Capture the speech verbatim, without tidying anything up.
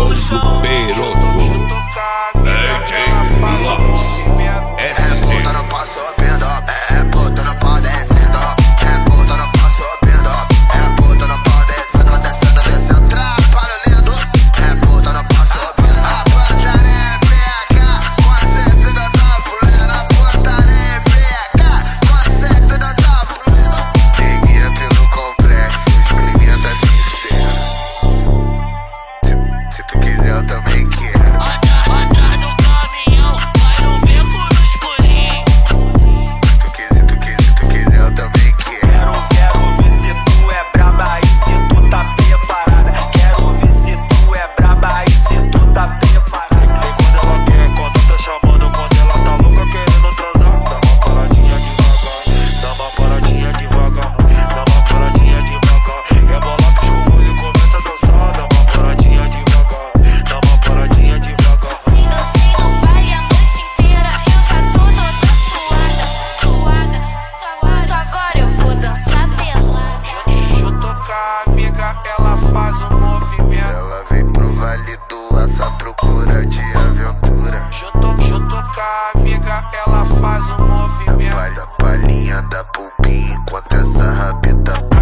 Caos do Peroto. D J Lopes. S C. Puta, não passou perdão. É puta, não pode descendo. É puta, não passou perdão. É puta, não pode descendo. Descendo, descendo, trabalho lindo. É puta, não passou perdão. A putaria embriaga, conceito da tabuleira. A putaria embriaga, conceito da tabuleira. Neguinha pelo complexo, os clientes tá sincero. Se, se tu quiser, eu também quero. Ela faz um movimento. Ela vem pro Vale do Aço à procura de aventura. Junto, junto com a amiga, ela faz um movimento. A palha, a palhinha da pulpinha enquanto essa rabeta